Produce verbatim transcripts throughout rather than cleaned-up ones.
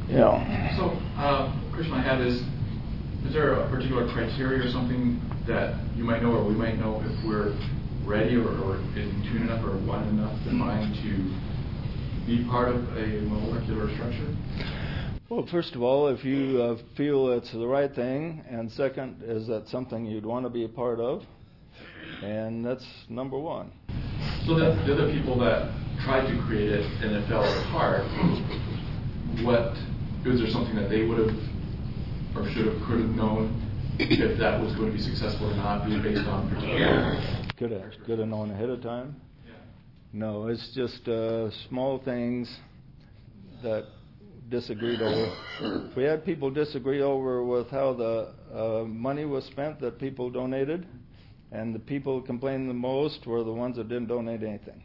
Yeah. So, uh, question I have is, is there a particular criteria or something that you might know or we might know if we're ready or, or in tune enough or one enough defined to be part of a molecular structure? Well, first of all, if you uh, feel it's the right thing, and second, is that something you'd want to be a part of, and that's number one. So the, the other people that tried to create it and it fell apart, what, is there something that they would have or should have, could have known if that was going to be successful or not, based on particular? Could have, could have known ahead of time. Yeah. No, it's just uh, small things that disagreed over. We had people disagree over with how the uh, money was spent that people donated, and the people who complained the most were the ones that didn't donate anything.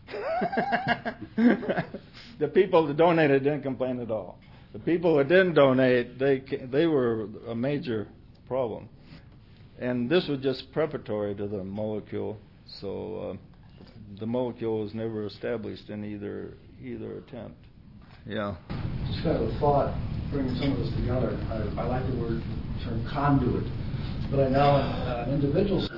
The people that donated didn't complain at all. The people that didn't donate, they they were a major problem. And this was just preparatory to the molecule, so uh, the molecule was never established in either either attempt. Yeah. Just kind of a thought, bringing some of this together. I, I like the word term conduit, but I know uh, individuals.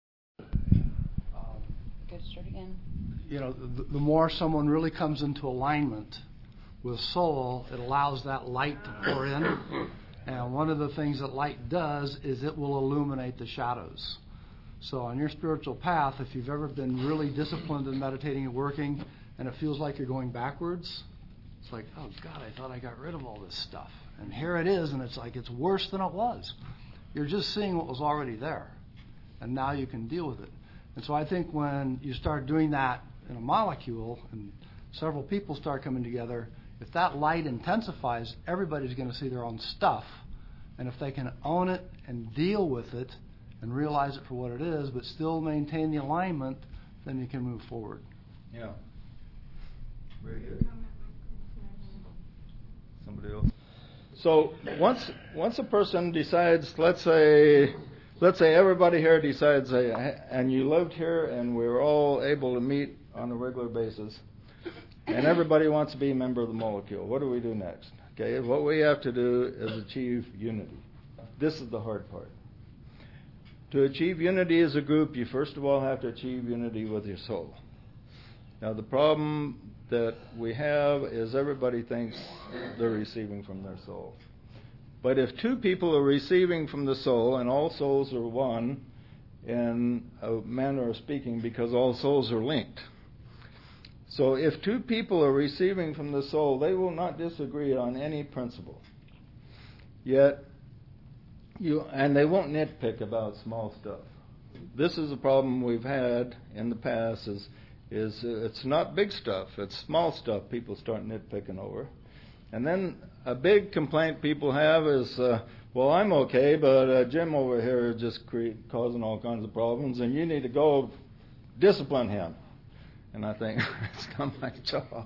Um, Good, start again. You know, the, the more someone really comes into alignment with soul, it allows that light to pour in. And one of the things that light does is it will illuminate the shadows. So on your spiritual path, if you've ever been really disciplined in meditating and working, and it feels like you're going backwards, it's like, oh, God, I thought I got rid of all this stuff. And here it is, and it's like it's worse than it was. You're just seeing what was already there, and now you can deal with it. And so I think when you start doing that in a molecule and several people start coming together, if that light intensifies, everybody's going to see their own stuff. And if they can own it and deal with it and realize it for what it is, but still maintain the alignment, then you can move forward. Yeah. Very good. Somebody else. So once once a person decides, let's say, let's say everybody here decides, and you lived here, and we were all able to meet on a regular basis, and everybody wants to be a member of the molecule. What do we do next? Okay, what we have to do is achieve unity. This is the hard part. To achieve unity as a group, you first of all have to achieve unity with your soul. Now, the problem that we have is everybody thinks they're receiving from their soul. But if two people are receiving from the soul, and all souls are one in a manner of speaking because all souls are linked. So if two people are receiving from the soul, they will not disagree on any principle. Yet, you and they won't nitpick about small stuff. This is a problem we've had in the past is is uh, it's not big stuff, it's small stuff people start nitpicking over. And then a big complaint people have is, uh, well, I'm okay, but uh, Jim over here is just cre- causing all kinds of problems, and you need to go discipline him. And I think, it's not my job.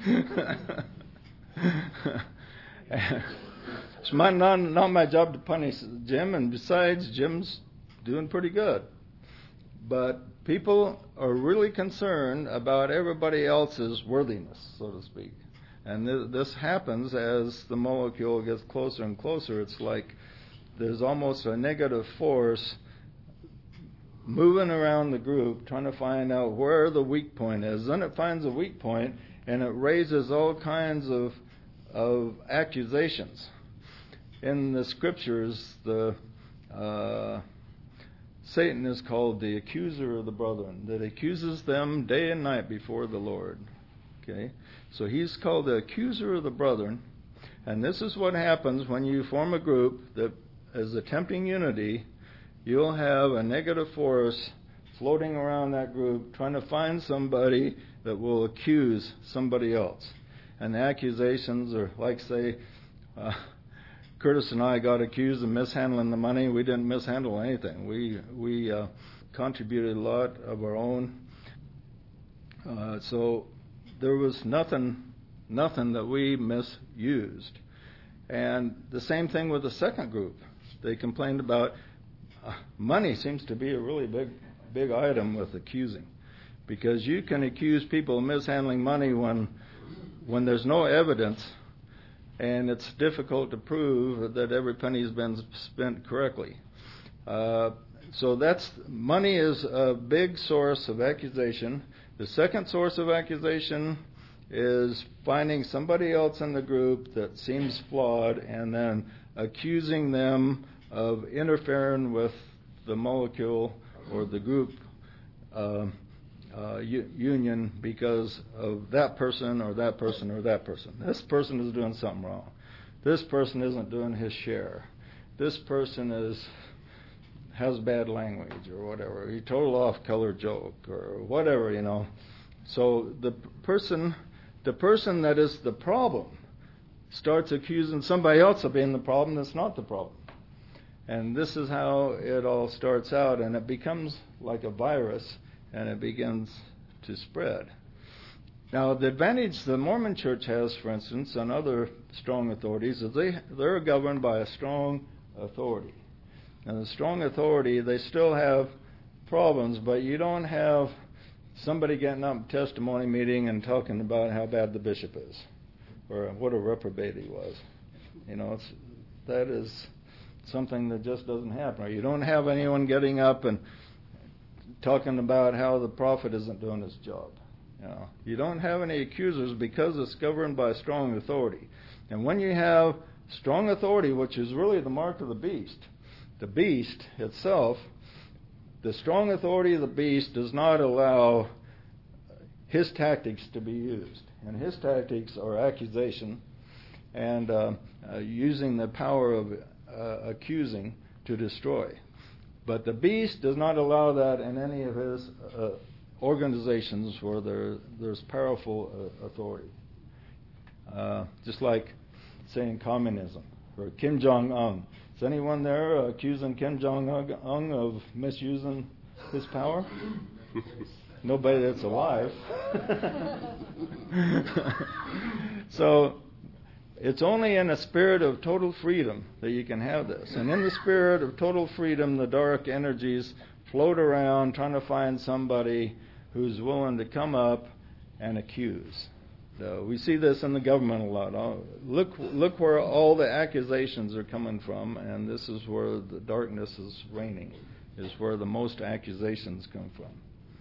It's my, not, not my job to punish Jim, and besides, Jim's doing pretty good. But people are really concerned about everybody else's worthiness, so to speak. And th- this happens as the molecule gets closer and closer. It's like there's almost a negative force moving around the group, trying to find out where the weak point is. Then it finds a weak point, and it raises all kinds of of accusations. In the scriptures, the uh, Satan is called the accuser of the brethren, that accuses them day and night before the Lord. Okay, so he's called the accuser of the brethren, and this is what happens when you form a group that is attempting unity. You'll have a negative force floating around that group trying to find somebody that will accuse somebody else. And the accusations are like, say, uh, Curtis and I got accused of mishandling the money. We didn't mishandle anything. We we uh, contributed a lot of our own. Uh, so there was nothing nothing that we misused. And the same thing with the second group. They complained about uh, money seems to be a really big big item with accusing, because you can accuse people of mishandling money when when there's no evidence and it's difficult to prove that every penny's been spent correctly. Uh, so that's money is a big source of accusation. The second source of accusation is finding somebody else in the group that seems flawed and then accusing them of interfering with the molecule or the group uh, uh, u- union because of that person or that person or that person. This person is doing something wrong. This person isn't doing his share. This person is has bad language or whatever. He told off-color joke or whatever, you know. So the person, the person that is the problem starts accusing somebody else of being the problem that's not the problem. And this is how it all starts out, and it becomes like a virus, and it begins to spread. Now, the advantage the Mormon Church has, for instance, and other strong authorities, is they, they're governed by a strong authority. And the strong authority, they still have problems, but you don't have somebody getting up at a testimony meeting and talking about how bad the bishop is or what a reprobate he was. You know, it's, that is something that just doesn't happen. Or you don't have anyone getting up and talking about how the prophet isn't doing his job. You know, you don't have any accusers because it's governed by strong authority. And when you have strong authority, which is really the mark of the beast, the beast itself, the strong authority of the beast does not allow his tactics to be used. And his tactics are accusation and uh, uh, using the power of uh, accusing to destroy. But the beast does not allow that in any of his uh, organizations where there, there's powerful uh, authority. Uh, just like, say, in communism, or Kim Jong-un. Is anyone there uh, accusing Kim Jong-un of misusing his power? Nobody that's alive. So it's only in a spirit of total freedom that you can have this. And in the spirit of total freedom, the dark energies float around trying to find somebody who's willing to come up and accuse. So we see this in the government a lot. Oh, look, look where all the accusations are coming from, and this is where the darkness is reigning, is where the most accusations come from.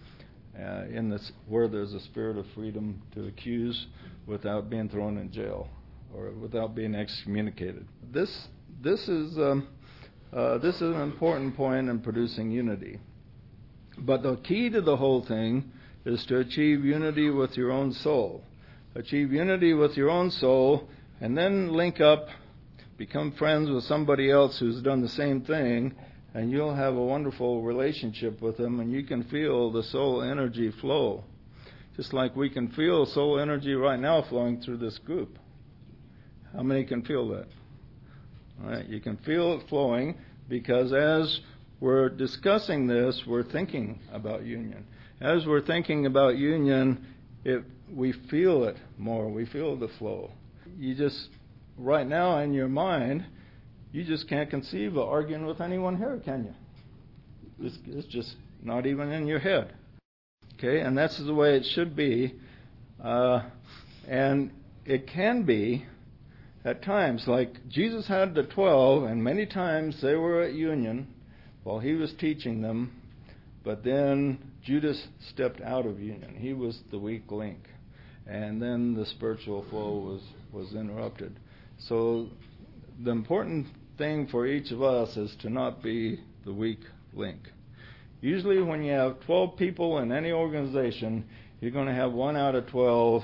Uh, in this, where there's a spirit of freedom to accuse without being thrown in jail or without being excommunicated. This, this is, um, uh, this is an important point in producing unity. But the key to the whole thing is to achieve unity with your own soul. Achieve unity with your own soul, and then link up, become friends with somebody else who's done the same thing, and you'll have a wonderful relationship with them, and you can feel the soul energy flow. Just like we can feel soul energy right now flowing through this group. How many can feel that? All right, you can feel it flowing because as we're discussing this, we're thinking about union. As we're thinking about union, it, we feel it more. We feel the flow. You just, right now in your mind, you just can't conceive of arguing with anyone here, can you? It's, it's just not even in your head. Okay, and that's the way it should be. Uh, and it can be at times. Like Jesus had the twelve, and many times they were at union while he was teaching them. But then Judas stepped out of union. He was the weak link. And then the spiritual flow was, was interrupted. So the important thing for each of us is to not be the weak link. Usually when you have twelve people in any organization, you're going to have one out of twelve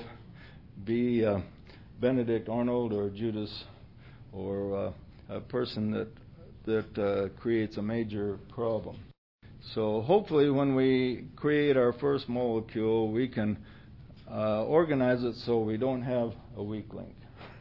be uh, Benedict Arnold or Judas or uh, a person that, that uh, creates a major problem. So hopefully when we create our first molecule, we can uh, organize it so we don't have a weak link.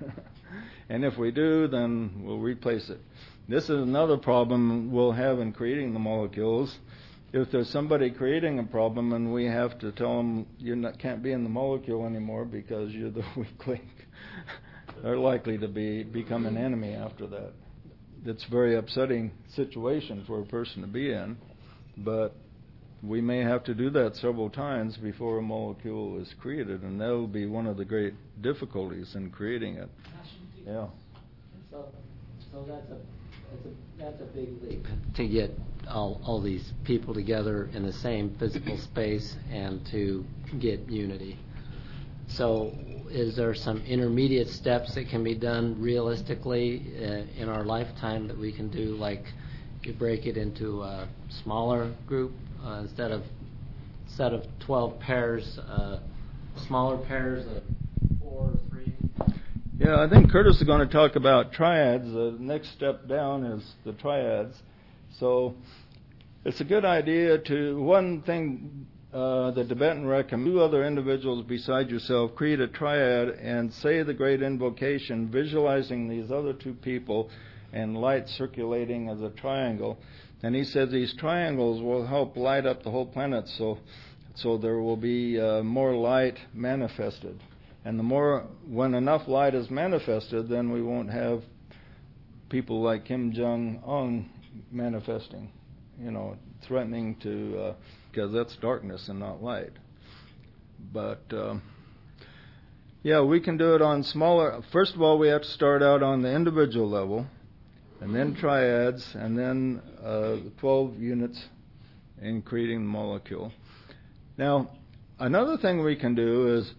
And if we do, then we'll replace it. This is another problem we'll have in creating the molecules. If there's somebody creating a problem and we have to tell them you not, can't be in the molecule anymore because you're the weak link, they're likely to be become an enemy after that. It's a very upsetting situation for a person to be in, but we may have to do that several times before a molecule is created, and that will be one of the great difficulties in creating it. Passion, do Yeah. So, so that's a that's a that's a big leap to get all all these people together in the same physical space and to get unity. So, is there some intermediate steps that can be done realistically uh, in our lifetime that we can do, like you break it into a smaller group uh, instead of set of twelve pairs, uh, smaller pairs of four or three? Yeah, I think Curtis is going to talk about triads. The next step down is the triads. So it's a good idea to, one thing uh, the Tibetan recommends, two other individuals beside yourself, create a triad and say the great invocation, visualizing these other two people and light circulating as a triangle. And he says these triangles will help light up the whole planet, so so there will be uh, more light manifested. And the more, when enough light is manifested, then we won't have people like Kim Jong-un manifesting, you know, threatening to, uh, because that's darkness and not light. But, um, yeah, we can do it on smaller. First of all, we have to start out on the individual level, and then triads, and then uh, twelve units in creating the molecule. Now, another thing we can do is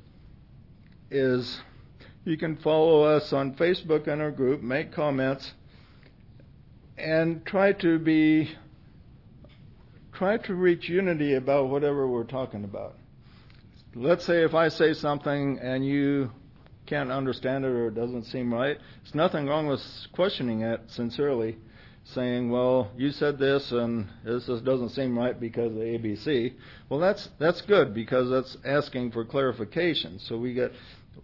is you can follow us on Facebook in our group, make comments, and try to be try to reach unity about whatever we're talking about. Let's say if I say something and you can't understand it or it doesn't seem right, there's nothing wrong with questioning it sincerely, saying, well, you said this and this just doesn't seem right because of A B C. Well, that's that's good, because that's asking for clarification. So we get,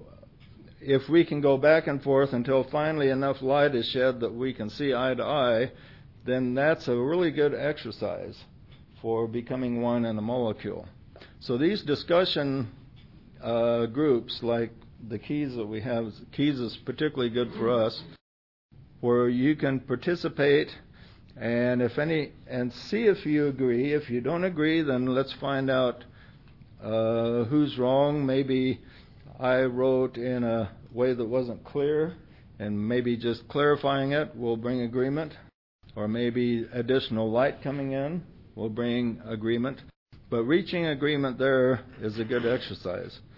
if we can go back and forth until finally enough light is shed that we can see eye to eye, then that's a really good exercise for becoming one in a molecule. So these discussion uh, groups, like the keys that we have, keys is particularly good for us, where you can participate and if any and see if you agree. If you don't agree, then let's find out uh, who's wrong. Maybe I wrote in a way that wasn't clear, and maybe just clarifying it will bring agreement, or maybe additional light coming in will bring agreement. But reaching agreement there is a good exercise.